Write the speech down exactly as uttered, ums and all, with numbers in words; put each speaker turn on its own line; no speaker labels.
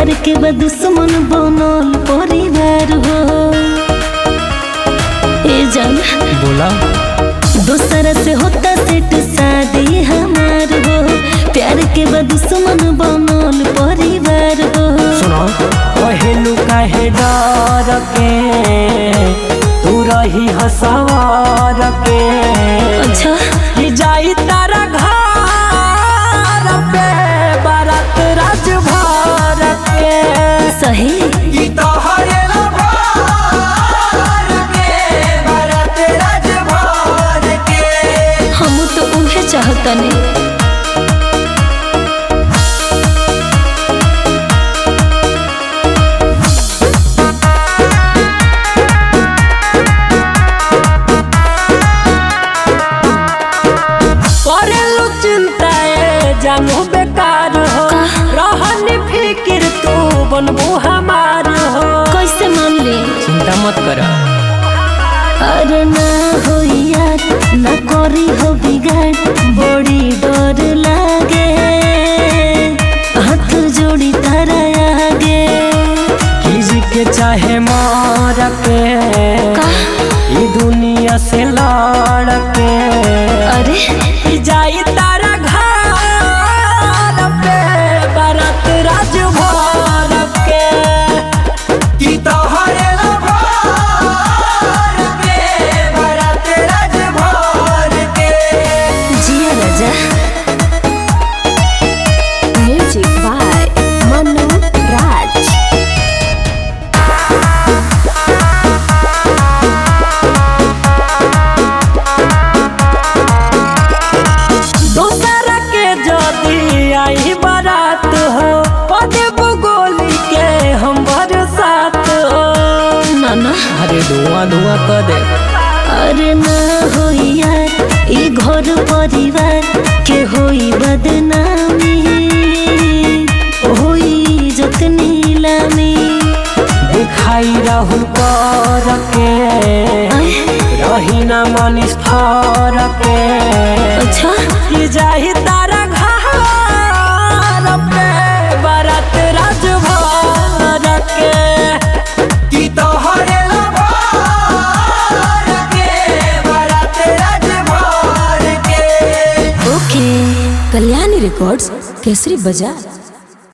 प्यार के बाद दुश्मन बनल परिवार हो। ए जान
बोला
दूसरा से होता सेट शादी हमार हो। प्यार के बाद दुश्मन बनल परिवार हो।
सुनो पहलू काहे डर के तू रही हसवार के।
अच्छा
कि जाई तारा घर पे बारात राज भर के।
सही
कि तोहरे लभार के बारात राज भर के।
हम तो उहे चाहतनी।
जानू बेकार हो रहनी फिक्र तू बनबू हमार हो।
कैसे मान ली
चिंता मत कर।
अरे ना हो यार ना करी हो बिगाड़ बड़ी डर लागे हाथ जोड़ी तारा आगे।
किसी के चाहे मार के ये दुनिया से लड़ के।
अरे
जाई तारा राज भर के। कि तोहरे लभार के बारात राज भर के।
जिया राजा म्यूजिक बाय मनु राज।
दूसरा के जदी आई बारात हो गोली के हम बरसात हो।
ना ना
अरे धुआं धुआं कर दे।
अरे ना हो यार ई घर परिवार के होई बदनामी होई जतनी लामी।
दिखाई राहुल कर के रही ना मनीष फर के।
अच्छा
कि जाही तारा घर पे बारात राज भर के। कि तोहरे लभार के बारात राज भर के।
ओके कल्याणी रिकॉर्ड्स केसरी बाजार।